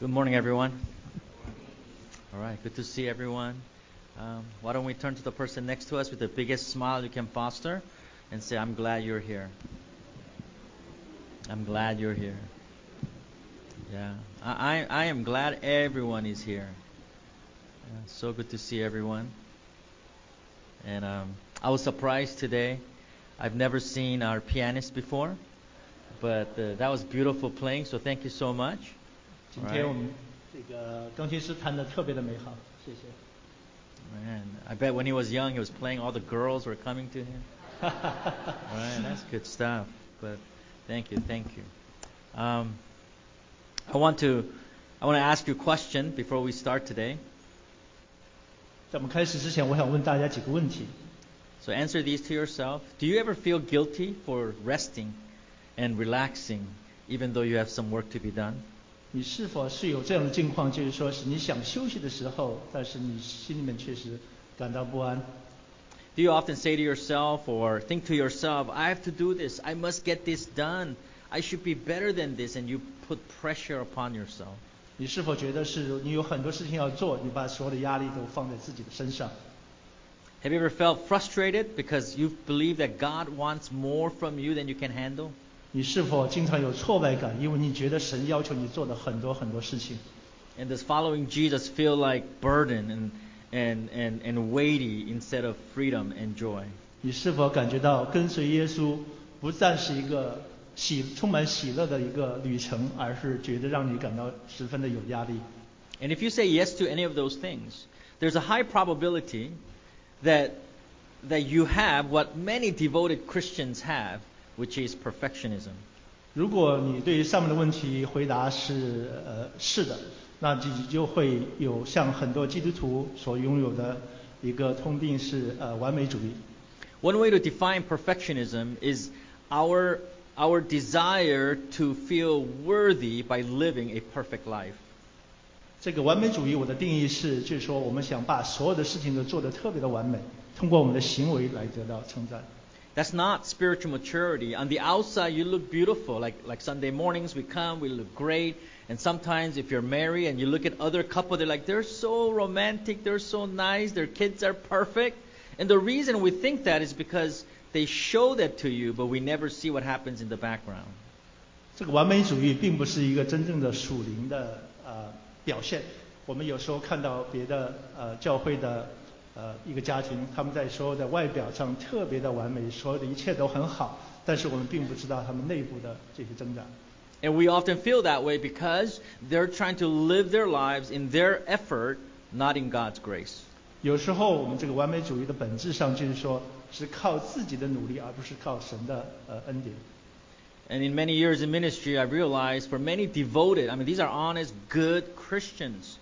Good morning, everyone. All right, good to see everyone. Why don't we turn to the person next to us with the biggest smile you can foster and say, I'm glad you're here. I'm glad you're here. Yeah, I am glad everyone is here. Yeah, so good to see everyone. And I was surprised today. I've never seen our pianist before, but that was beautiful playing, so thank you so much. 今天我们这个钢琴师弹得特别的美好，谢谢。 Man, I bet when he was young, he was playing. All the girls were coming to him. Right, that's good stuff. But thank you. I want to ask you a question before we start today. 在我们开始之前，我想问大家几个问题。 So answer these to yourself. Do you ever feel guilty for resting and relaxing, even though you have some work to be done? 你是否是有这样的境况，就是说是你想休息的时候，但是你心里面确实感到不安？ Do you often say to yourself or think to yourself, I have to do this, I must get this done, I should be better than this, and you put pressure upon yourself? 你是否觉得是你有很多事情要做，你把所有的压力都放在自己的身上？ Have you ever felt frustrated because you believe that God wants more from you than you can handle? 你是否经常有挫败感，因为你觉得神要求你做的很多事情？ And does following Jesus feel like burden and weighty instead of freedom and joy? 你是否感觉到跟随耶稣不再是一个充满喜乐的一个旅程，而是觉得让你感到十分的有压力？ And if you say yes to any of those things, there's a high probability that you have what many devoted Christians have, which is perfectionism. 如果你对于上面的问题回答是是的，那你就会有像很多基督徒所拥有的一个通病是完美主义。 One way to define perfectionism is our desire to feel worthy by living a perfect life. 这个完美主义我的定义是，就是说我们想把所有的事情都做得特别的完美，通过我们的行为来得到称赞。 That's not spiritual maturity. On the outside, you look beautiful. Like Sunday mornings, we come, we look great. And sometimes if you're married and you look at other couple, they're so romantic, they're so nice, their kids are perfect. And the reason we think that is because they show that to you, but we never see what happens in the background. 这个完美主义并不是一个真正的属灵的表现。我们有时候看到别的教会的一个家庭，他们在所有的外表上特别的完美，所有的一切都很好，但是我们并不知道他们内部的这些挣扎。 And we often feel that way because they're trying to live their lives in their effort, not in God's grace. 有时候我们这个完美主义的本质上就是说，是靠自己的努力，而不是靠神的恩典。 And in many years in ministry, I realized for many devoted, these are honest, good Christians,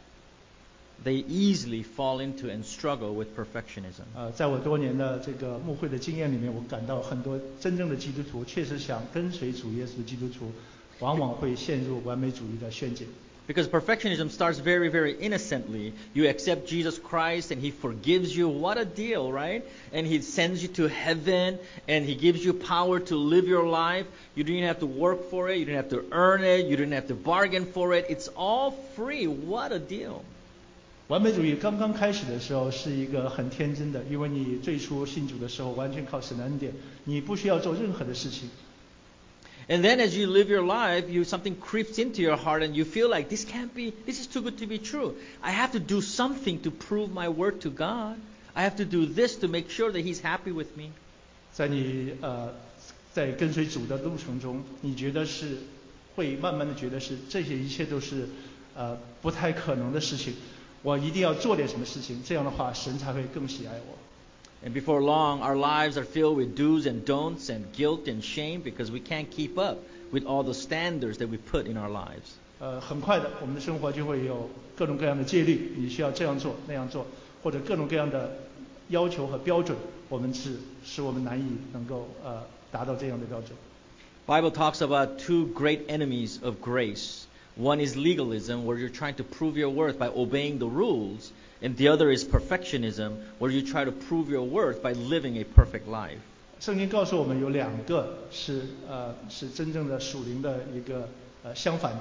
they easily fall into and struggle with perfectionism. 在我多年的这个牧会的经验里面，我感到很多真正的基督徒，确实想跟随主耶稣的基督徒，往往会陷入完美主义的陷阱。 Because perfectionism starts very, very innocently. You accept Jesus Christ and He forgives you. What a deal, right? And He sends you to heaven and He gives you power to live your life. You didn't have to work for it. You didn't have to earn it. You didn't have to bargain for it. It's all free. What a deal. 完美主义刚刚开始的时候是一个很天真的，因为你最初信主的时候完全靠神的恩典，你不需要做任何的事情。 And then as you live your life, something creeps into your heart and you feel like this is too good to be true. I have to do something to prove my worth to God. I have to do this to make sure that He's happy with me. 在你在跟随主的路程中，你觉得是会慢慢的觉得是这些一切都是不太可能的事情，我一定要做点什么事情，这样的话神才会更喜爱我。 And before long, our lives are filled with do's and don'ts and guilt and shame because we can't keep up with all the standards that we put in our lives. 很快的，我们的生活就会有各种各样的戒律，你需要这样做那样做，或者各种各样的要求和标准，使我们难以能够达到这样的标准。 Bible talks about two great enemies of grace. One is legalism, where you're trying to prove your worth by obeying the rules. And the other is perfectionism, where you try to prove your worth by living a perfect life. 圣经告诉我们有两个是真正的属灵的一个相反的，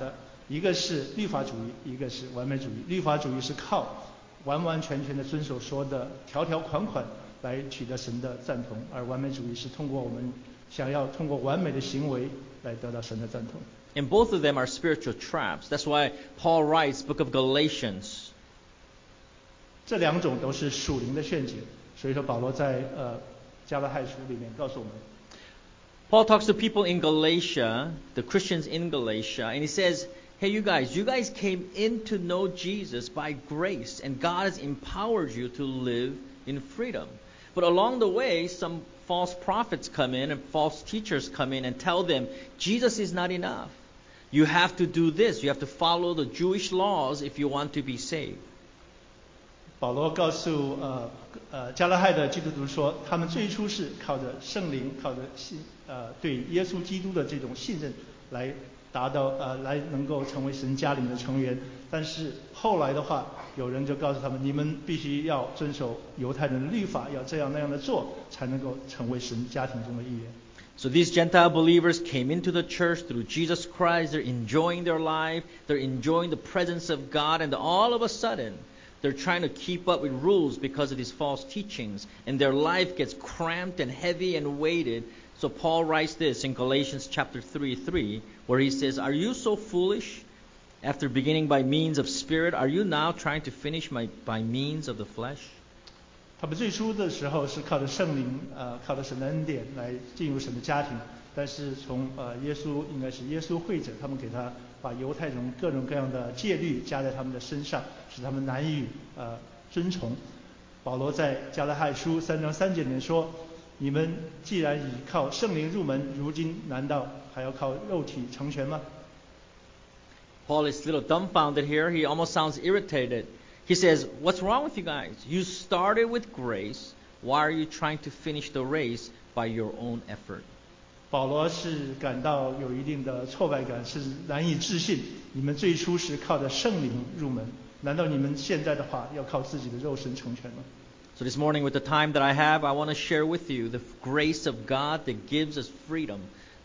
一个是律法主义，一个是完美主义。律法主义是靠完完全全的遵守说的条条款款来取得神的赞同，而完美主义是通过我们想要通过完美的行为来得到神的赞同。 And both of them are spiritual traps. That's why Paul writes book of Galatians. 这两种都是属灵的陷阱，所以说保罗在加拉太书里面告诉我们。 Paul talks to people in Galatia, the Christians in Galatia, and he says, hey, you guys came in to know Jesus by grace, and God has empowered you to live in freedom. But along the way, some false prophets come in and false teachers come in and tell them, Jesus is not enough. You have to do this. You have to follow the Jewish laws if you want to be saved. 保罗告诉加拉太的基督徒说，他们最初是靠着圣灵，靠着对耶稣基督的这种信任来达到来能够成为神家里面的成员。但是后来的话，有人就告诉他们，你们必须要遵守犹太人的律法，要这样那样的做，才能够成为神家庭中的一员。 So these Gentile believers came into the church through Jesus Christ. They're enjoying their life. They're enjoying the presence of God. And all of a sudden, they're trying to keep up with rules because of these false teachings. And their life gets cramped and heavy and weighted. So Paul writes this in Galatians chapter 3:3, where he says, Are you so foolish? After beginning by means of spirit, are you now trying to finish by means of the flesh? 他们最初的时候是靠着圣灵，靠着神的恩典来进入神的家庭，但是从耶稣应该是耶稣会者，他们给他把犹太人各种各样的戒律加在他们的身上，使他们难以遵从。保罗在加拉太书3章3节里面说：“你们既然倚靠圣灵入门，如今难道还要靠肉体成全吗？” Paul is a little dumbfounded here. He almost sounds irritated. He says, what's wrong with you guys? You started with grace. Why are you trying to finish the race by your own effort? 保罗是感到有一定的挫败感，是难以置信。你们最初是靠着圣灵入门，难道你们现在的话要靠自己的肉身成全吗？ So this morning, with the time that I have, I want to share with you the grace of God that gives us freedom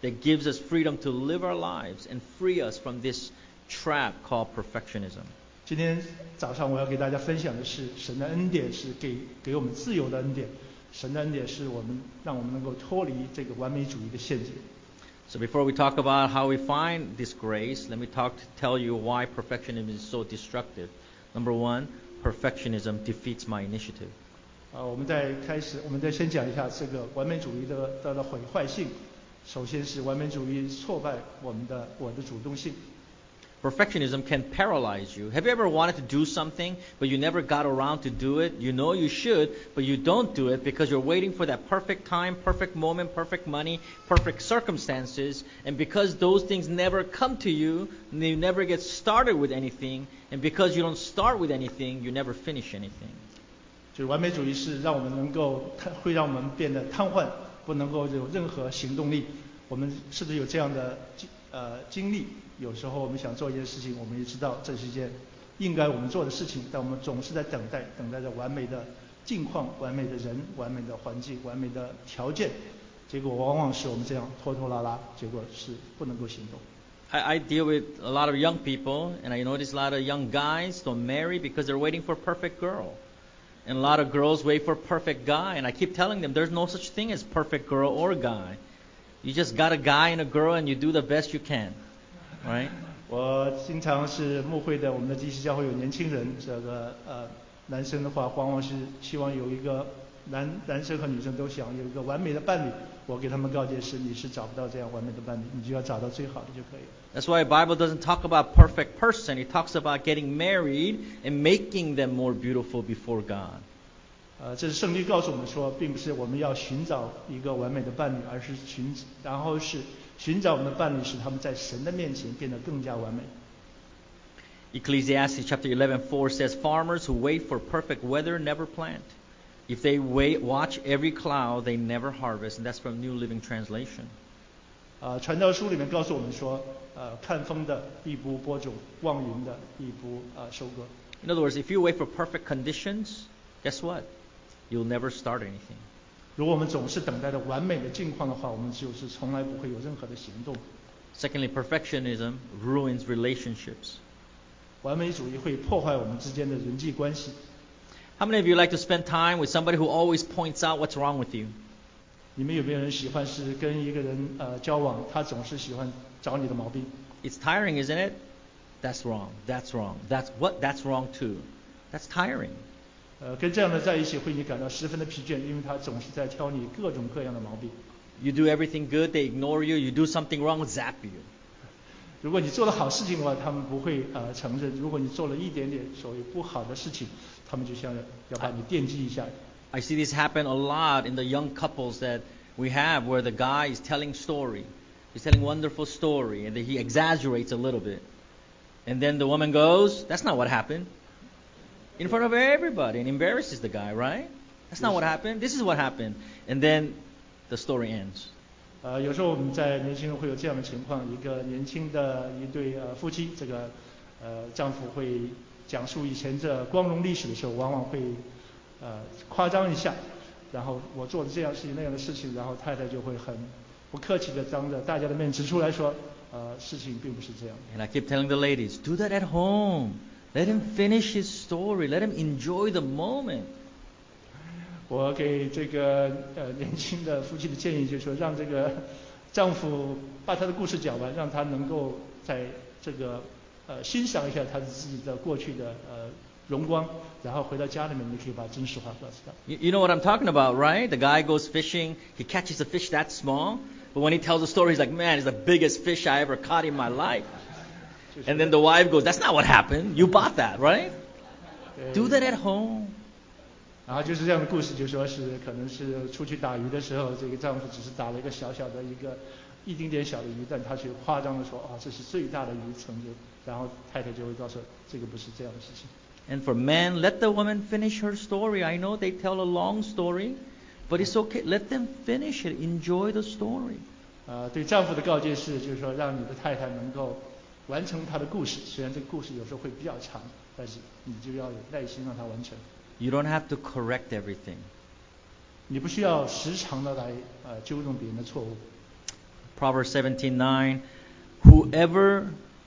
to live our lives and free us from this trap called perfectionism. 今天早上我要给大家分享的是，神的恩典是给我们自由的恩典，神的恩典是让我们能够脱离这个完美主义的陷阱。 So before we talk about how we find this grace, let me tell you why perfectionism is so destructive. Number one, perfectionism defeats my initiative. 我们再先讲一下这个完美主义的毁坏性。首先是完美主义挫败我的主动性。 Perfectionism can paralyze you. Have you ever wanted to do something, but you never got around to do it? You know you should, but you don't do it because you're waiting for that perfect time, perfect moment, perfect money, perfect circumstances. And because those things never come to you, you never get started with anything. And because you don't start with anything, you never finish anything. 就是完美主义是让我们会让我们变得瘫痪，不能够有任何行动力。我们是不是有这样的经历？有时候我们想做一件事情，我们也知道这是一件应该我们做的事情，但我们总是在等待着完美的境况、完美的人、完美的环境、完美的条件，结果往往是我们这样拖拖拉拉，结果是不能够行动。 I deal with a lot of young people, and I notice a lot of young guys don't marry because they're waiting for a perfect girl. And a lot of girls wait for a perfect guy, and I keep telling them there's no such thing as perfect girl or guy. You just got a guy and a girl, and you do the best you can. Right? 我经常是牧会的，我们的基督教会有年轻人，男生的话往往是希望有一个男生和女生都想有一个完美的伴侣。我给他们告诫是，你是找不到这样完美的伴侣，你就要找到最好的就可以了。 That's why the Bible doesn't talk about perfect person. It talks about getting married and making them more beautiful before God. 这是圣经告诉我们说，并不是我们要寻找一个完美的伴侣，而是寻找我们的伴侣，使他们在神的面前变得更加完美。 Ecclesiastes chapter 11:4 says, "Farmers who wait for perfect weather never plant. If they watch every cloud, they never harvest." And that's from New Living Translation. 传道书里面告诉我们说，看风的必不播种，望云的必不收割。 In other words, if you wait for perfect conditions, guess what? You'll never start anything. 如果我们总是等待着完美的境况的话，我们就是从来不会有任何的行动。 Secondly, perfectionism ruins relationships. 完美主义会破坏我们之间的人际关系。 How many of you like to spend time with somebody who always points out what's wrong with you? 你们有没有人喜欢是跟一个人交往，他总是喜欢找你的毛病？ It's tiring, isn't it? That's wrong. That's wrong. That's wrong too. That's tiring. 跟这样的在一起会你感到十分的疲倦，因为他总是在挑你各种各样的毛病。 You do everything good, they ignore you. You do something wrong, zap you. 如果你做了好事情的话，他们不会承认；如果你做了一点点所谓不好的事情，他们就像要把你惦记一下。 I see this happen a lot in the young couples that we have, where the guy is telling story. He's telling wonderful story, and then he exaggerates a little bit. And then the woman goes, "That's not what happened." In front of everybody, and embarrasses the guy, right? That's not what happened. This is what happened. And then the story ends. 有时候我们在年轻人会有这样的情况，一个年轻的一对夫妻，这个丈夫会讲述以前这光荣历史的时候，往往会夸张一下，然后我做了这样事情那样的事情，然后太太就会很不客气的当着大家的面指出来说，事情并不是这样。 And I keep telling the ladies, do that at home. Let him finish his story. Let him enjoy the moment. 我给这个年轻的夫妻的建议就是说，让这个丈夫把他的故事讲完，让他能够在这个欣赏一下他自己的过去的荣光，然后回到家里面，你可以把真实话告诉他。 You know what I'm talking about, right? The guy goes fishing. He catches a fish that small. But when he tells the story, he's like, man, it's the biggest fish I ever caught in my life. And then the wife goes, that's not what happened. You bought that, right? Do that at home. 然后就是这样的故事，就说是可能是出去打鱼的时候，这个丈夫只是打了一个小小的一丁点小的鱼，但他却夸张的说，这是最大的鱼曾经，然后太太就会告诉这个不是这样的事情。 And for men, let the woman finish her story. I know they tell a long story, but it's okay. Let them finish it. Enjoy the story. 对丈夫的告诫是，就是说让你的太太能够完成她的故事，虽然这个故事有时候会比较长，但是你就要有耐心让她完成。 You don't have to correct everything. 你不需要时常的来纠正别人的错误。 Proverbs 17:9, whoever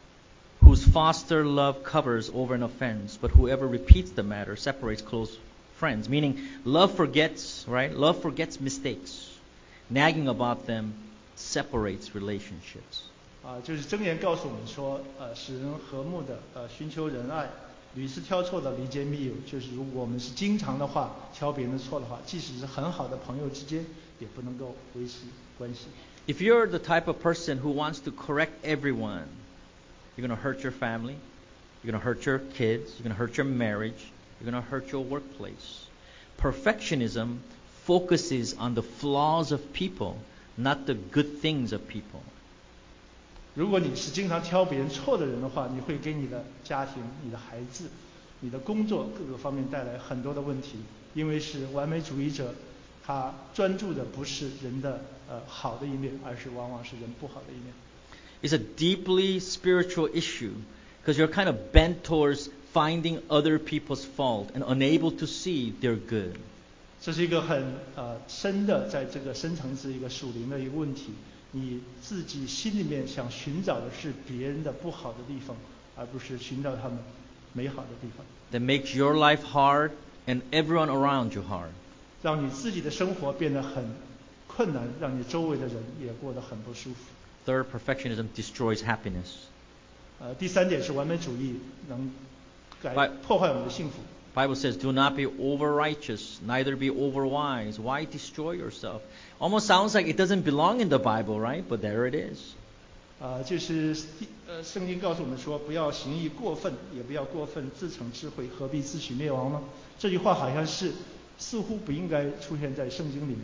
whose foster love covers over an offense, but whoever repeats the matter separates close friends. Meaning, love forgets, right? Love forgets mistakes. Nagging about them separates relationships. 就是箴言告诉我们说，使人和睦的，寻求仁爱，屡次挑错的离间密友。就是如果我们是经常的话挑别人的错的话，即使是很好的朋友之间，也不能够维持关系。 If you're the type of person who wants to correct everyone, you're going to hurt your family, you're going to hurt your kids, you're going to hurt your marriage, you're going to hurt your workplace. Perfectionism focuses on the flaws of people, not the good things of people. 如果你是经常挑别人错的人的话，你会给你的家庭、你的孩子、你的工作各个方面带来很多的问题，因为是完美主义者，他专注的不是人的好的一面，而是往往是人不好的一面。 It's a deeply spiritual issue because you're kind of bent towards finding other people's fault and unable to see their good. 这是一个很深的，在这个深层次一个属灵的一个问题。你自己心里面想寻找的是别人的不好的地方，而不是寻找他们美好的地方。 That makes your life hard and everyone around you hard. 让你自己的生活变得很困难，让你周围的人也过得很不舒服。 Third, perfectionism destroys happiness. 第三点是完美主义能破坏我们的幸福。 Bible says, do not be over righteous, neither be over wise. Why destroy yourself? Almost sounds like it doesn't belong in the Bible, right? But there it is. 就是圣经告诉我们说，不要行义过分，也不要过分自逞智慧，何必自取灭亡呢？这句话好像似乎不应该出现在圣经里面。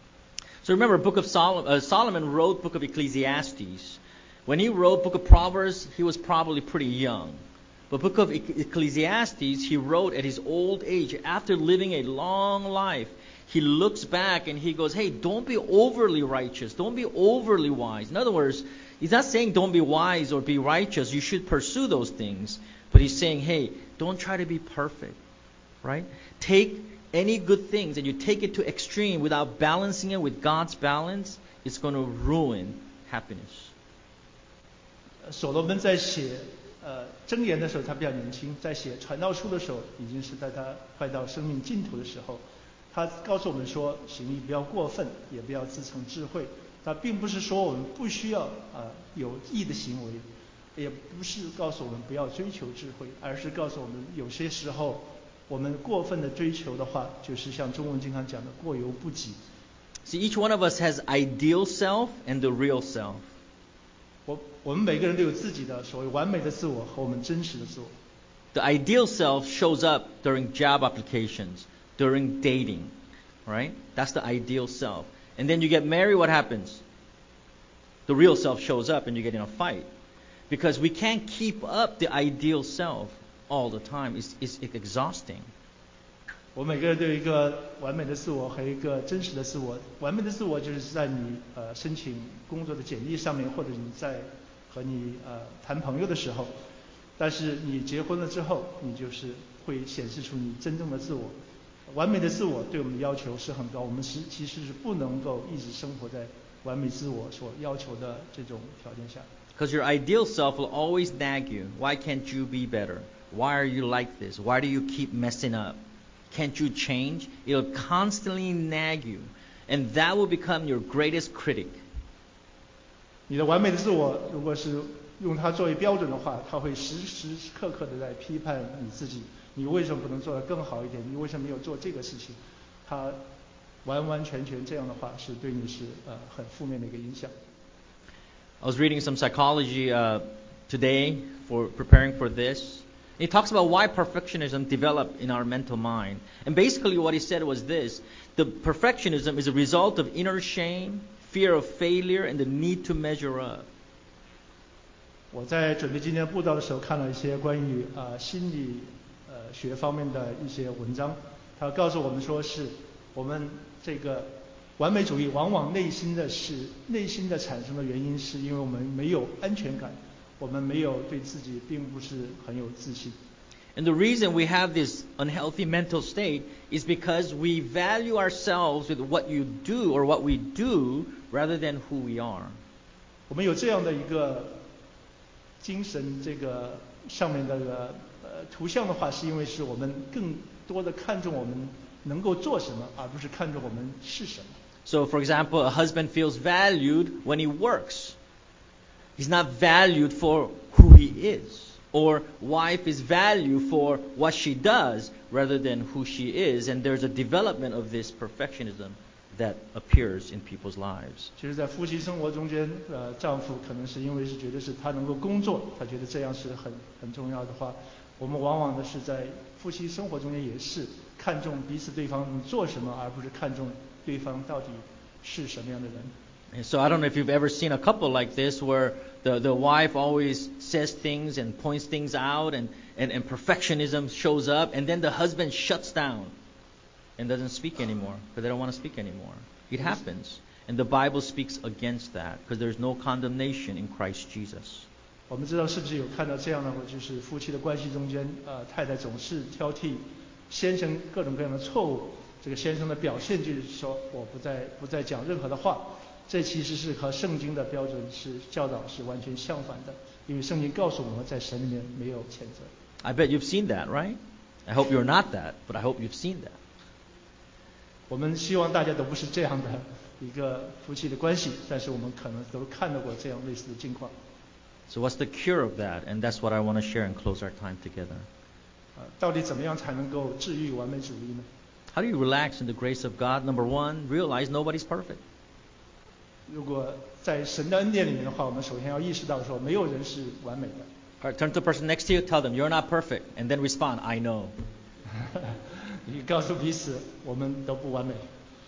So remember, Book of Solomon wrote Book of Ecclesiastes. When he wrote Book of Proverbs, he was probably pretty young. But Book of Ecclesiastes, he wrote at his old age, after living a long life. He looks back and he goes, hey, don't be overly righteous. Don't be overly wise. In other words, he's not saying don't be wise or be righteous. You should pursue those things. But he's saying, hey, don't try to be perfect. Right? Take any good things and you take it to extreme without balancing it with God's balance, it's going to ruin happiness. 所罗门在写箴言的时候，他比较年轻；在写传道书的时候，已经是在他快到生命尽头的时候。他告诉我们说，行义不要过分，也不要自逞智慧。他并不是说我们不需要有义的行为，也不是告诉我们不要追求智慧，而是告诉我们有些时候我们过分的追求的话，就是像中文经常讲的过犹不及。 See, each one of us has ideal self and the real self. 我们每个人都有自己的所谓完美的自我和我们真实的自我。 The ideal self shows up during job applications, during dating, right? That's the ideal self. And then you get married, what happens? The real self shows up and you get in a fight. Because we can't keep up the ideal self all the time. It's exhausting. 我每个人都有一个完美的自我和一个真实的自我。完美的自我就是在你申请工作的简历上面，或者你在和你谈朋友的时候。但是你结婚了之后，你就是会显示出你真正的自我。完美的自我对我们的要求是很高，我们其实是不能够一直生活在完美自我所要求的这种条件下。 Because your ideal self will always nag you. Why can't you be better? Why are you like this? Why do you keep messing up? Can't you change? It'll constantly nag you. And that will become your greatest critic. 你的完美的自我如果是用它作为标准的话，它会时时刻刻的在批判你自己。你为什么不能做得更好一点？你为什么没有做这个事情？它完完全全这样的话，是对你是很负面的一个影响。 I was reading some psychology today for preparing for this. He talks about why perfectionism developed in our mental mind. And basically what he said was this: the perfectionism is a result of inner shame, fear of failure, and the need to measure up. 我在准备今天布道的时候，看了一些关于心理学方面的一些文章。他告诉我们说，是我们这个完美主义往往内心的产生的原因，是因为我们没有安全感，我们没有对自己并不是很有自信。 And the reason we have this unhealthy mental state is because we value ourselves with what you do or what we do rather than who we are. 我们有这样的一个精神这个上面的图像的话，是因为是我们更多的看重我们能够做什么，而不是看重我们是什么。 So, for example, a husband feels valued when he works. He's not valued for who he is. Or wife is valued for what she does rather than who she is. And there's a development of this perfectionism that appears in people's lives. 其实在夫妻生活中间，丈夫可能是因为是觉得是他能够工作，他觉得这样是很重要的话，我们往往的是在夫妻生活中间也是看重彼此对方做什么，而不是看重对方到底是什么样的人。 And so I don't know if you've ever seen a couple like this where the wife always says things and points things out and perfectionism shows up, and then the husband shuts down and doesn't speak anymore because they don't want to speak anymore. It happens. And the Bible speaks against that because there's no condemnation in Christ Jesus. 我们知道是不是有看到这样的，就是夫妻的关系中间，太太总是挑剔先生各种各样的错误，这个先生的表现就是说我不再讲任何的话。这其实是和圣经的标准是教导是完全相反的，因为圣经告诉我们在神里面没有谴责。 I bet you've seen that, right? I hope you're not that, but I hope you've seen that. 我们希望大家都不是这样的一个夫妻的关系，但是我们可能都看到过这样类似的境况。 So what's the cure of that? And that's what I want to share and close our time together. 到底怎么样才能够治愈完美主义呢？ How do you relax in the grace of God? Number one, realize nobody's perfect. 如果在神的恩典里面的话，我们首先要意识到说，没有人是完美的。 All right, turn to the person next to you, tell them you're not perfect, and then respond, I know. 你告诉彼此，我们都不完美。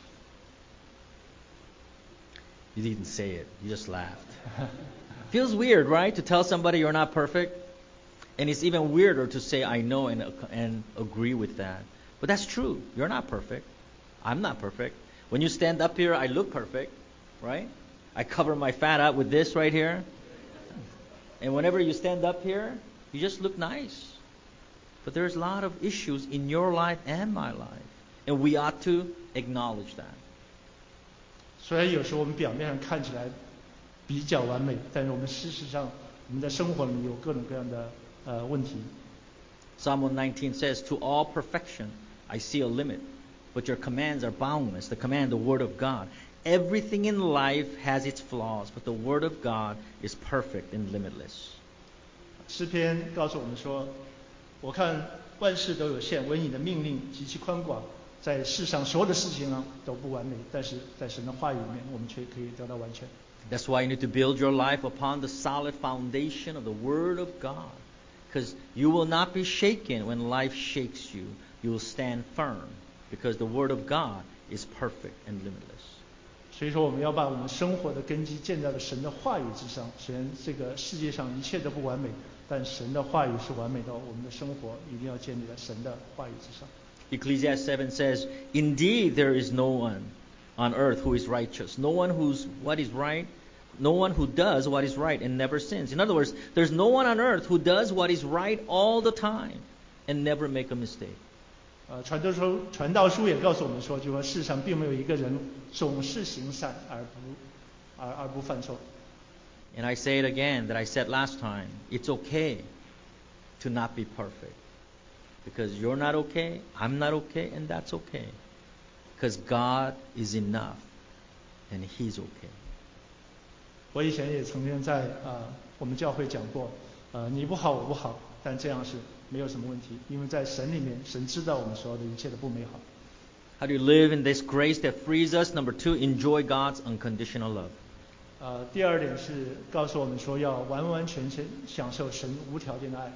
You didn't say it, you just laughed. Feels weird, right, to tell somebody you're not perfect? And it's even weirder to say I know and agree with that. But that's true. You're not perfect. I'm not perfect. When you stand up here, I look perfect, right? I cover my fat up with this right here. And whenever you stand up here, you just look nice. But there's a lot of issues in your life and my life. And we ought to acknowledge that. 虽然有时候我们表面上看起来比较完美，但是我们事实上我们在生活里面有各种各样的问题。 Psalm 119 says, "To all perfection I see a limit, but your commands are boundless." The command, the word of God. Everything in life has its flaws, but the word of God is perfect and limitless. 诗篇告诉我们说，我看万事都有限，唯你的命令极其宽广。在世上所有的事情呢都不完美，但是在神的话语里面，我们却可以得到完全。 That's why you need to build your life upon the solid foundation of the Word of God. Because you will not be shaken when life shakes you. You will stand firm. Because the Word of God is perfect and limitless. 所以说，我们要把我们生活的根基建在了神的话语之上。虽然这个世界上一切都不完美，但神的话语是完美的。我们的生活一定要建立在神的话语之上。 Ecclesiastes 7 says, "Indeed, there is no one on earth who is righteous. No one who's what is right. No one who does what is right and never sins." In other words, there's no one on earth who does what is right all the time and never make a mistake. 传道书也告诉我们说，就说世上并没有一个人总是行善而不犯错。 And I say it again that I said last time. It's okay to not be perfect. Because you're not okay, I'm not okay, and that's okay. Because God is enough, and He's okay. 我以前也曾经在我们教会讲过，你不好我不好，但这样是没有什么问题，因为在神里面，神知道我们所有的一切的不美好。 How do you live in this grace that frees us? Number 2, enjoy God's unconditional love. 第二点是告诉我们说，要完完全全享受神无条件的爱。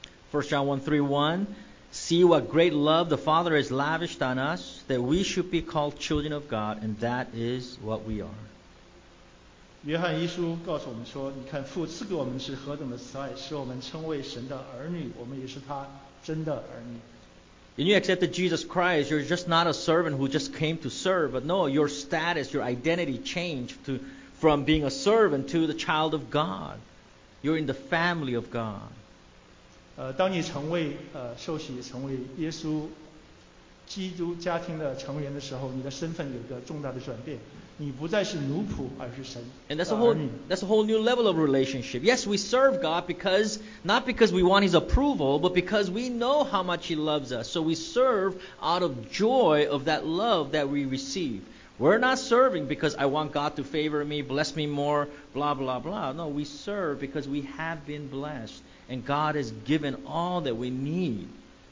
1 John 1:3-1, "See what great love the Father has lavished on us, that we should be called children of God, and that is what we are." 约翰一书告诉我们说，你看父赐给我们是何等的慈爱，使我们称为神的儿女，我们也是他真的儿女。 When you accepted Jesus Christ, you're just not a servant who just came to serve, but no, your status, your identity changed from being a servant to the child of God. You're in the family of God. 当你成为受洗成为耶稣基督家庭的成员的时候，你的身份有一个重大的转变，你不再是奴仆，而是神的儿女。 That's a whole new level of relationship. Yes, we serve God not because we want His approval, but because we know how much He loves us. So we serve out of joy of that love that we receive. We're not serving because I want God to favor me, bless me more, blah, blah, blah. No, we serve because we have been blessed. And God has given all that we need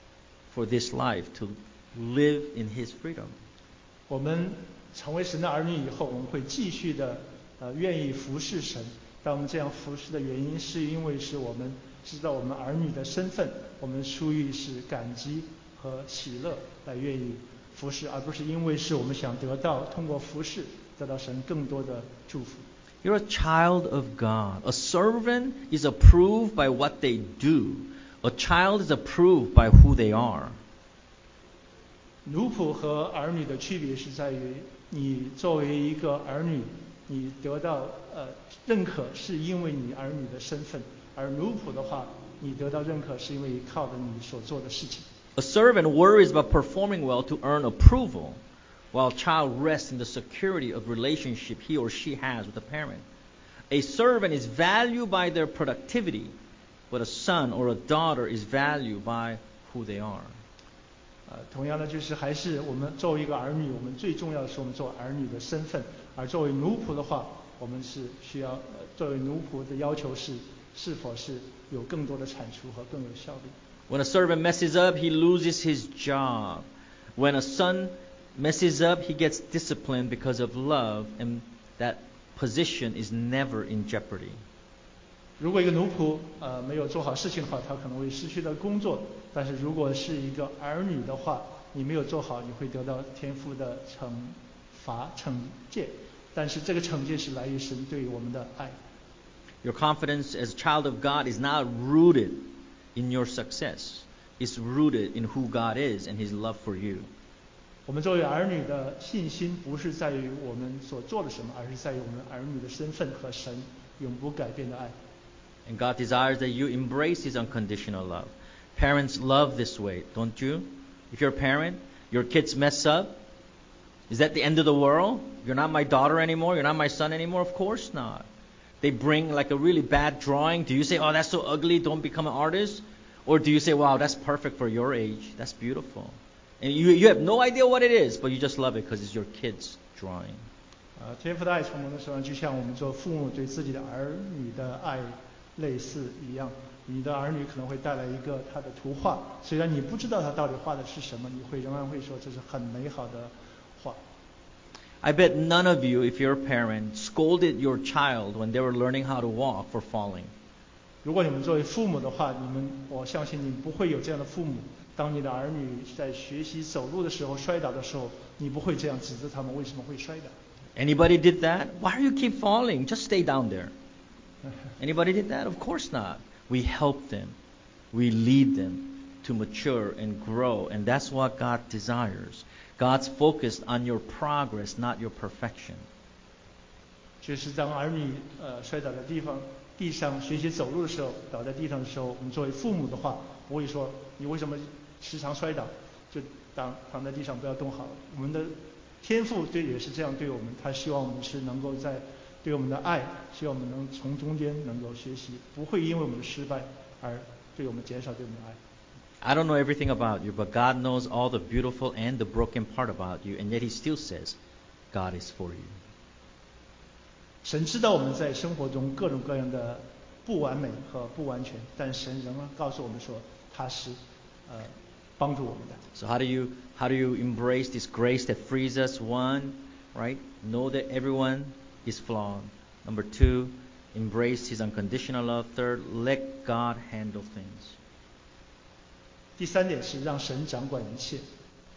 for this life to live in His freedom. 我们成为神的儿女以后，我们会继续的愿意服侍神。当我们这样服侍的原因，是因为是我们知道我们儿女的身份，我们出于是感激和喜乐来愿意服侍，而不是因为是我们想得到通过服侍得到神更多的祝福。 You're a child of God. A servant is approved by what they do. A child is approved by who they are. 奴仆和儿女的区别是在于，你作为一个儿女，你得到认可是因为你儿女的身份，而奴仆的话，你得到认可是因为靠着你所做的事情。 A servant worries about performing well to earn approval, while a child rests in the security of relationship he or she has with a parent. A servant is valued by their productivity, but a son or a daughter is valued by who they are. 同样的，就是还是我们作为一个儿女，我们最重要的是我们做儿女的身份，而作为奴仆的话，我们是需要作为奴仆的要求是否是有更多的产出和更有效率。 When a servant messes up, he loses his job. When a son messes up, he gets disciplined because of love, and that position is never in jeopardy. 如果一个奴仆没有做好事情的话，他可能会失去了工作。但是如果是一个儿女的话，你没有做好，你会得到天父的惩戒。但是这个惩戒是来自神对我们的爱。 Your confidence as a child of God is not rooted in your success. It's rooted in who God is and His love for you. 我们作为儿女的信心不是在于我们所做的什么，而是在于我们儿女的身份和神永不改变的爱。 And God desires that you embrace His unconditional love. Parents love this way, don't you? If you're a parent, your kids mess up. Is that the end of the world? You're not my daughter anymore? You're not my son anymore? Of course not. They bring like a really bad drawing. Do you say, oh, that's so ugly, don't become an artist? Or do you say, wow, that's perfect for your age, that's beautiful? And you have no idea what it is, but you just love it because it's your kid's drawing. 天父的爱从我们的手上，就像我们做父母对自己的儿女的爱类似一样。你的儿女可能会带来一个他的图画，虽然你不知道他到底画的是什么，你仍然会说这是很美好的画。 I bet none of you, if you're a parent, scolded your child when they were learning how to walk for falling. 如果你们作为父母的话，我相信你不会有这样的父母。当你的儿女在学习走路的时候摔倒的时候，你不会这样指责他们为什么会摔倒。 Anybody did that? Why do you keep falling? Just stay down there. Anybody did that? Of course not. We help them. We lead them to mature and grow. And that's what God desires. God's focused on your progress, not your perfection. 就是当儿女摔倒在地上学习走路的时候，倒在地上的时候，我们作为父母的话，不会说你为什么时常摔倒，就躺在地上不要动好了。我们的天父也是这样对我们，他希望我们是能够在对我们的爱，希望我们能从中间能够学习，不会因为我们的失败而对我们减少对我们的爱。 I don't know everything about you, but God knows all the beautiful and the broken part about you, and yet He still says, God is for you. 神知道我们在生活中各种各样的不完美和不完全，但神仍然告诉我们说，他是帮助我们的。 So how do you embrace this grace that frees us? One, right? Know that everyone is flawed. Number two, embrace His unconditional love. Third, let God handle things. 第三点是让神掌管一切。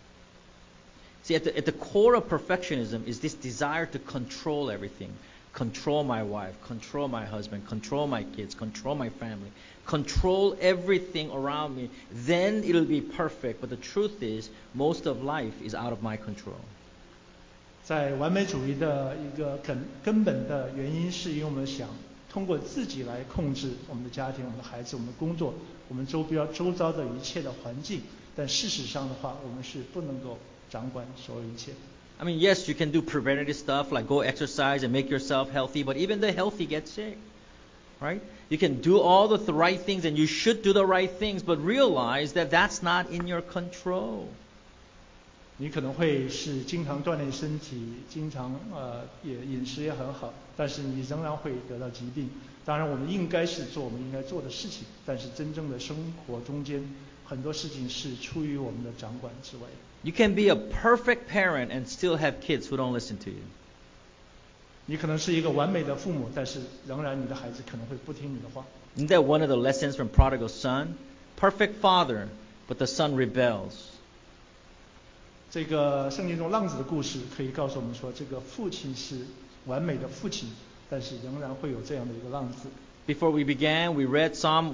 See, at the core of perfectionism is this desire to control everything. Control my wife, control my husband, control my kids, control my family, control everything around me. Then it'll be perfect. But the truth is, most of life is out of my control. 在完美主义的一个根本的原因，是因为我们想通过自己来控制我们的家庭、我们的孩子、我们的工作、我们周遭的一切的环境。但事实上的话，我们是不能够掌管所有一切。 I mean, yes, you can do preventative stuff like go exercise and make yourself healthy, but even the healthy get sick, right? You can do all the right things and you should do the right things, but realize that that's not in your control. 你可能会是经常锻炼身体，经常也饮食也很好，但是你仍然会得到疾病。当然，我们应该是做我们应该做的事情，但是真正的生活中间很多事情是出于我们的掌管之外。 You can be a perfect parent and still have kids who don't listen to you. 你可能是一个完美的父母，但是仍然你的孩子可能会不听你的话。 Isn't that one of the lessons from Prodigal Son? Perfect father, but the son rebels. 这个圣经中浪子的故事可以告诉我们说，这个父亲是完美的父亲，但是仍然会有这样的一个浪子。 Before we began, we read Psalm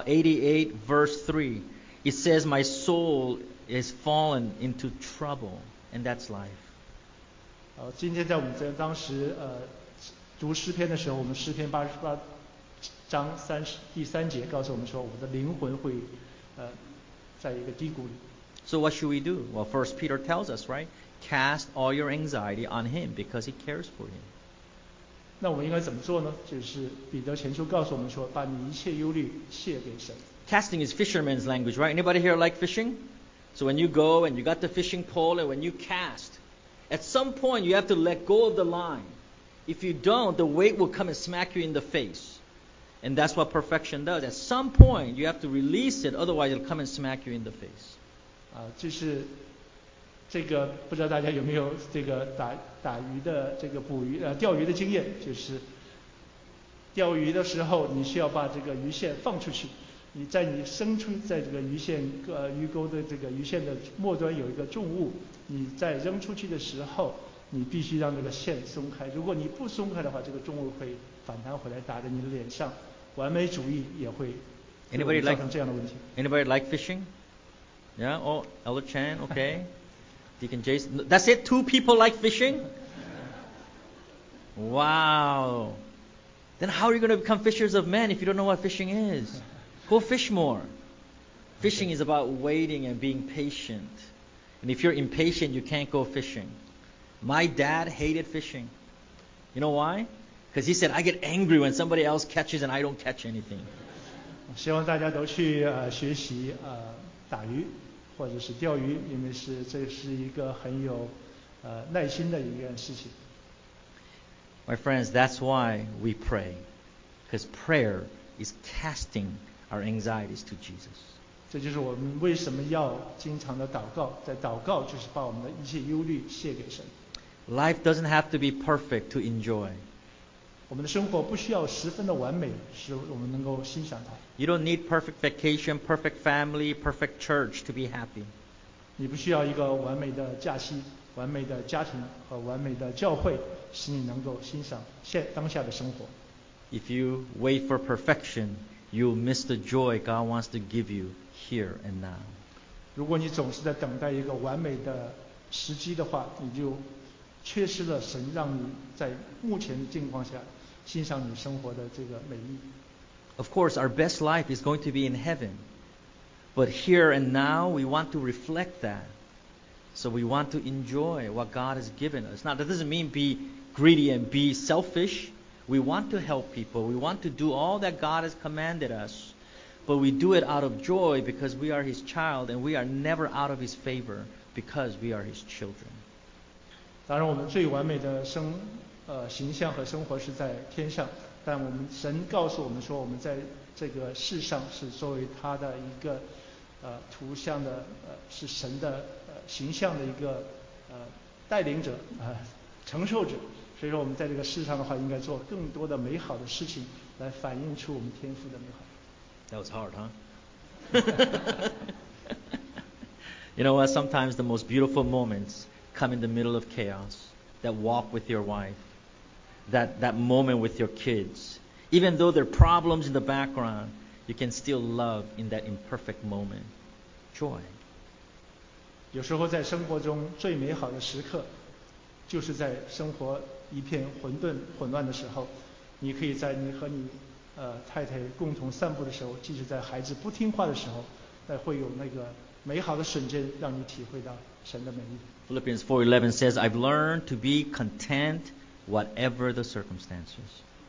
88, verse 3. It says, "My soul is fallen into trouble," and that's life. 今天在我们当时读诗篇的时候，我们诗篇88章第3节告诉我们说，我的灵魂会在一个低谷里。 So what should we do? Well, First Peter tells us, right? Cast all your anxiety on Him because He cares for you. 那我们应该怎么做呢？就是彼得前书告诉我们说，把你一切忧虑卸给神。 Casting is fisherman's language, right? Anybody here like fishing? So when you go and you got the fishing pole and when you cast, at some point you have to let go of the line. If you don't, the weight will come and smack you in the face. And that's what perfection does. At some point you have to release it, otherwise it'll come and smack you in the face. 就是这个不知道大家有没有这个打鱼的这个钓鱼的经验，就是钓鱼的时候你需要把这个鱼线放出去，你伸出在这个鱼线鱼钩的这个鱼线的末端有一个重物，你在扔出去的时候你必须让这个线松开，如果你不松开的话，这个重物会反弹回来打在你的脸上，完美主义也会造成这样的问题。 Anybody like fishing? Yeah? Oh, Elder Chan, okay. Deacon Jason. That's it? 2 people like fishing? Wow. Then how are you going to become fishers of men if you don't know what fishing is? Go fish more. Fishing is about waiting and being patient. And if you're impatient, you can't go fishing. My dad hated fishing. You know why? Because he said, I get angry when somebody else catches and I don't catch anything. 希望大家都去学习打鱼或者是钓鱼，因为这是一个很有耐心的一件事情。 My friends, that's why we pray. Because prayer is casting our anxieties to Jesus. 这就是我们为什么要经常的祷告，在祷告就是把我们的一切忧虑卸给神。 Life doesn't have to be perfect to enjoy. 我们的生活不需要十分的完美，使我们能够欣赏它。 You don't need perfect vacation, perfect family, perfect church to be happy. 你不需要一个完美的假期、完美的家庭和完美的教会，使你能够欣赏当下的生活。 If you wait for perfection, you'll miss the joy God wants to give you here and now. 如果你总是在等待一个完美的时机的话，你就缺失了神让你在目前的境况下欣赏你生活的这个美丽。 Of course, our best life is going to be in heaven. But here and now, we want to reflect that. So we want to enjoy what God has given us. Now, that doesn't mean be greedy and be selfish. We want to help people. We want to do all that God has commanded us. But we do it out of joy because we are His child, and we are never out of His favor because we are His children. 当然，我们最完美的形象和生活是在天上，但我们神告诉我们说，我们在这个世上是作为他的一个图像的是神的形象的一个带领者承受者。所以说我们在这个世上的话，应该做更多的美好的事情，来反映出我们天赋的美好。 That was hard, huh? You know what? Sometimes the most beautiful moments come in the middle of chaos. That walk with your wife, that moment with your kids. Even though there are problems in the background, you can still love in that imperfect moment. Joy. 有时候在生活中最美好的时刻，就是在生活一片混乱的时候，你可以在你和你太太共同散步的时候，即使在孩子不听话的时候，会有那个美好的瞬间，让你体会到神的美丽。 Philippians 4:11 says, I've learned to be content whatever the circumstances.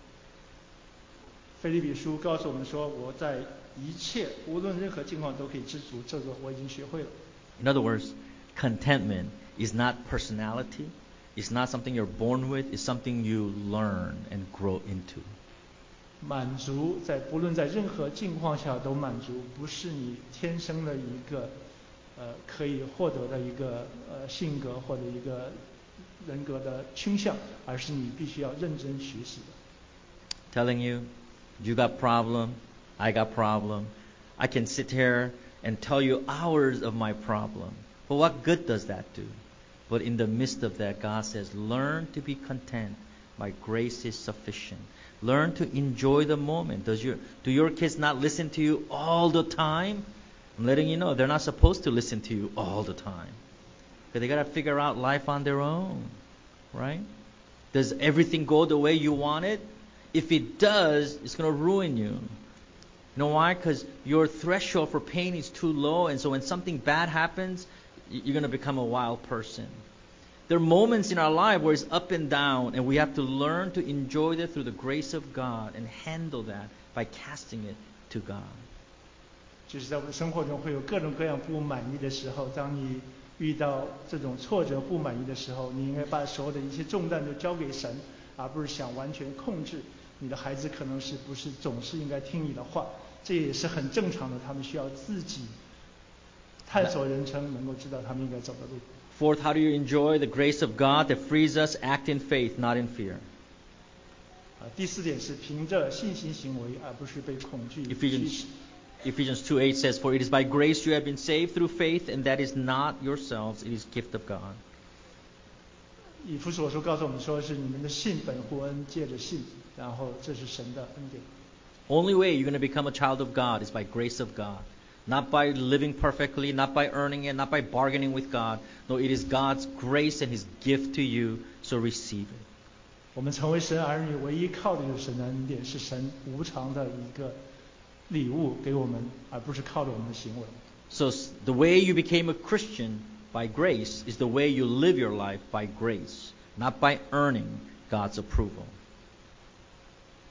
腓立比书告诉我们说，我在一切无论任何境况都可以知足，这个我已经学会了。 In other words, contentment is not personality, it's not something you're born with, it's something you learn and grow into. 满足不论在任何境况下都满足，不是你天生的一个可以获得的一个性格或者一个人格的倾向，而是你必须要认真学习的。 Telling you, you got problem, I got problem. I can sit here and tell you hours of my problem. But what good does that do? But in the midst of that, God says, learn to be content. My grace is sufficient. Learn to enjoy the moment. Do your kids not listen to you all the time? I'm letting you know they're not supposed to listen to you all the time. Because they got to figure out life on their own, right? Does everything go the way you want it? If it does, it's going to ruin you. You know why? Because your threshold for pain is too low, and so when something bad happens, you're going to become a wild person. There are moments in our life where it's up and down, and we have to learn to enjoy that through the grace of God and handle that by casting it to God. 就是在我们生活中会有各种各样不满意的时候，当你遇到这种挫折不满意的时候，你应该把所有的一切重担都交给神，而不是想完全控制你的孩子。可能是不是总是应该听你的话，这也是很正常的，他们需要自己探索人生，能够知道他们应该走的路。 Fourth, how do you enjoy the grace of God that frees us? Act in faith, not in fear. 第四点是凭着信心行为，而不是被恐惧驱使。 Ephesians 2:8 says, For it is by grace you have been saved through faith, and that is not yourselves, it is gift of God. 以弗所书告诉我们说，是你们的信本乎恩，借着信，然后这是神的恩典。 Only way you're going to become a child of God is by grace of God. Not by living perfectly, not by earning it, not by bargaining with God. No, it is God's grace and His gift to you, so receive it. 我们成为神儿女，唯一靠的就是神的恩典，是神无偿的一个礼物给我们，而不是靠着我们的行为。 So the way you became a Christian by grace is the way you live your life by grace, not by earning God's approval.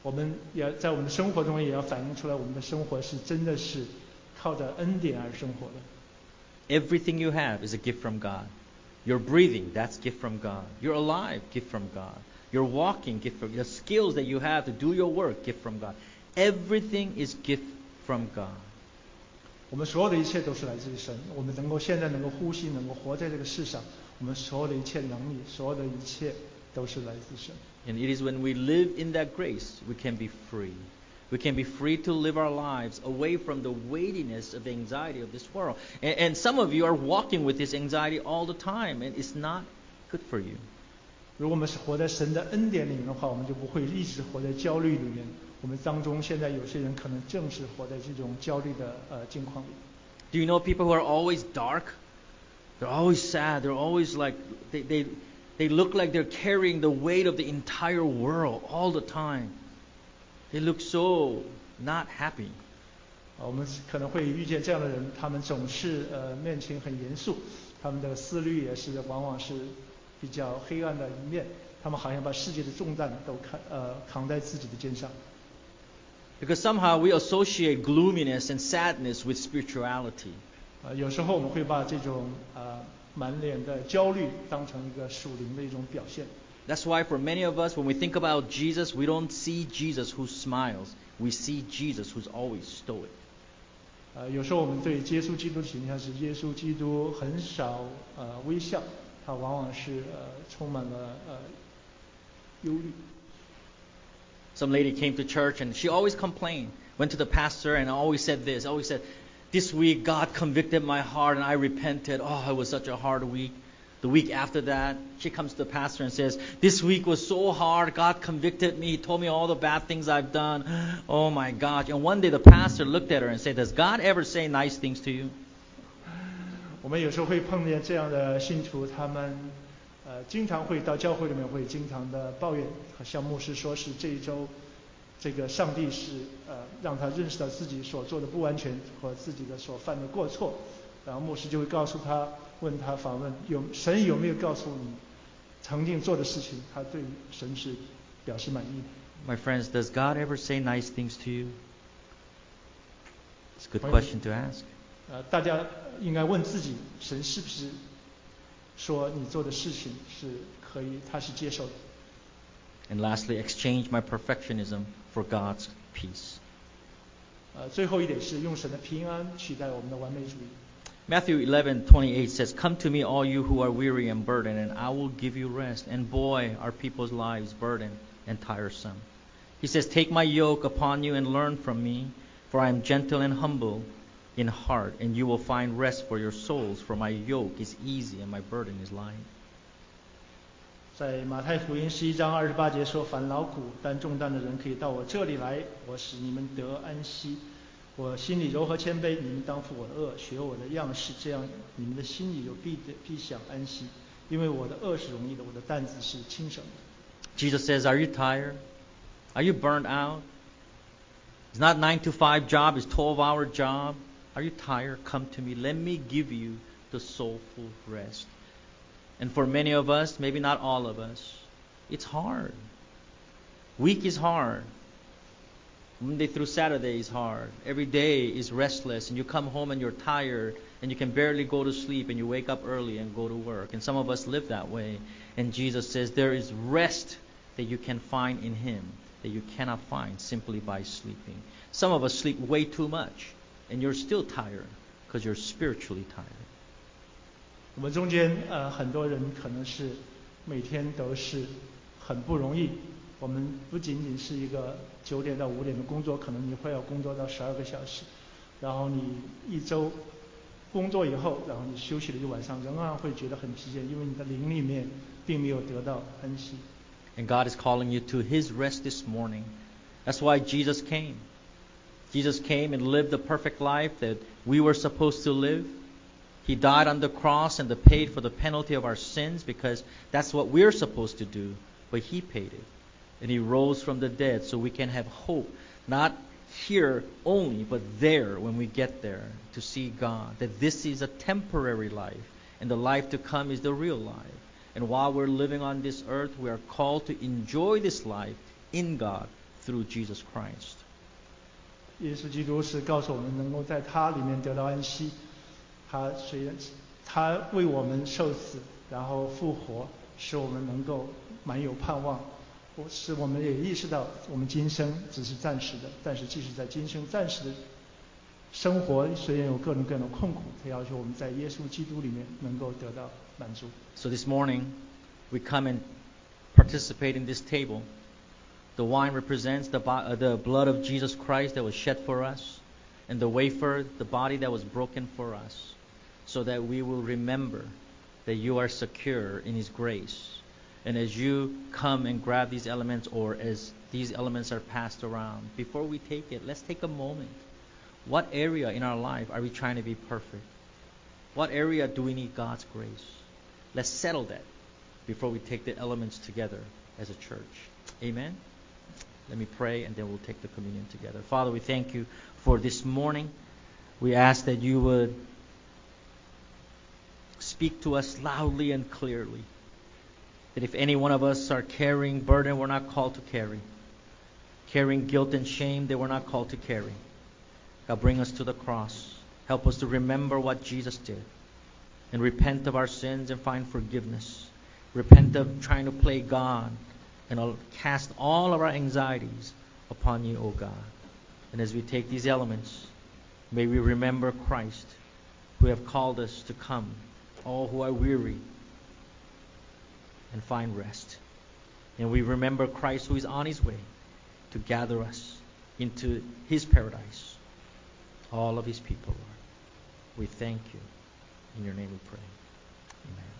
我们也在我们的生活中也要反映出来，我们的生活是真的是靠着恩典而生活的。 Everything you have is a gift from God. You're breathing, that's gift from God. You're alive, gift from God. You're walking, gift from God. The skills that you have to do your work, gift from God. Everything is gift from God. 我们所有的一切都是来自于神。我们现在能够呼吸，能够活在这个世上，我们所有的一切能力，所有的一切都是来自神。 And it is when we live in that grace, we can be free. We can be free to live our lives away from the weightiness of the anxiety of this world. And some of you are walking with this anxiety all the time, and it's not good for you. 如果我们是活在神的恩典里面的话，我们就不会一直活在焦虑里面。我们当中现在有些人可能正是活在这种焦虑的境况里。 Do you know people who are always dark? They're always sad. They're always like they look like they're carrying the weight of the entire world all the time. They look so not happy. 我们可能会遇见这样的人，他们总是面情很严肃，他们的思虑也是往往是比较黑暗的一面，他们好像把世界的重担都扛在自己的肩上。 Because somehow we associate gloominess and sadness with spirituality. 有时候我们会把这种满脸的焦虑当成一个属灵的一种表现。 That's why for many of us, when we think about Jesus, we don't see Jesus who smiles. We see Jesus who's always stoic. 有时候我们对耶稣基督的形象是耶稣基督很少微笑，他往往是充满了忧虑。 Some lady came to church and she always complained. Went to the pastor and always said this. Always said, "This week God convicted my heart and I repented. Oh, it was such a hard week." The week after that, she comes to the pastor and says, "This week was so hard. God convicted me. He told me all the bad things I've done. Oh my gosh." And one day the pastor looked at her and said, "Does God ever say nice things to you?" 我们有时候会碰见这样的信徒，他们经常会到教会里面会经常的抱怨，向牧师说是这一周这个上帝是让他认识到自己所做的不完全和自己的所犯的过错，然后牧师就会告诉他，问他访问神有没有告诉你曾经做的事情，他对神是表示满意的。 My friends, does God ever say nice things to you? It's a good question to ask. 大家应该问自己，神是不是说你做的事情是可以，他是接受的。 And lastly, exchange my perfectionism for God's peace. 最后一点是用神的平安取代我们的完美主义。 Matthew 11:28 says, "Come to me, all you who are weary and burdened, and I will give you rest." And boy, are people's lives burdened and tiresome. He says, "Take my yoke upon you and learn from me, for I am gentle and humble in heart, and you will find rest for your souls, for my yoke is easy and my burden is light." 在马太福音11章28节说：“凡劳苦担重担的人，可以到我这里来，我使你们得安息。我心里柔和谦卑，你们当负我的恶，学我的样式，这样你们的心里就必享安息。因为我的恶是容易的，我的担子是轻省的。” Jesus says, "Are you tired? Are you burned out? It's not 9 to 5 job, it's 12-hour job. Are you tired? Come to me. Let me give you the soulful rest." And for many of us, maybe not all of us, it's hard. Week is hard. Monday through Saturday is hard. Every day is restless, and you come home and you're tired, and you can barely go to sleep, and you wake up early and go to work. And some of us live that way. And Jesus says there is rest that you can find in Him that you cannot find simply by sleeping. Some of us sleep way too much, and you're still tired because you're spiritually tired. 我们中间很多人可能是每天都是很不容易。我们不仅仅是一个9点到5点的工作，可能你会要工作到12个小时，然后你一周工作以后，然后你休息了一晚上，仍然会觉得很疲倦，因为你的灵里面并没有得到安息。 And God is calling you to His rest this morning. That's why Jesus came. Jesus came and lived the perfect life that we were supposed to live. He died on the cross and paid for the penalty of our sins because that's what we're supposed to do. But He paid it. And He rose from the dead so we can have hope, not here only, but there when we get there to see God. That this is a temporary life and the life to come is the real life. And while we're living on this earth, we are called to enjoy this life in God through Jesus Christ. 耶稣基督是告诉我们能够在他里面得到安息。他为我们受死，然后复活，使我们能够满有盼望。使我们也意识到我们今生只是暂时的，但是即使在今生暂时的生活虽然有各种各样的困苦，他要求我们在耶稣基督里面能够得到满足。 So this morning, we come and participate in this table. The wine represents the blood of Jesus Christ that was shed for us, and the wafer, the body that was broken for us, so that we will remember that you are secure in His grace. And as you come and grab these elements, or as these elements are passed around, before we take it, let's take a moment. What area in our life are we trying to be perfect? What area do we need God's grace? Let's settle that before we take the elements together as a church. Amen? Let me pray and then we'll take the communion together. Father, we thank you for this morning. We ask that you would speak to us loudly and clearly. That if any one of us are carrying burden we're not called to carry, carrying guilt and shame that we're not called to carry, God, bring us to the cross. Help us to remember what Jesus did and repent of our sins and find forgiveness. Repent of trying to play God and cast all of our anxieties upon you, O God. And as we take these elements, may we remember Christ, who have called us to come, all who are weary, and find rest. And we remember Christ, who is on His way to gather us into His paradise, all of His people, Lord. We thank you. In your name we pray. Amen.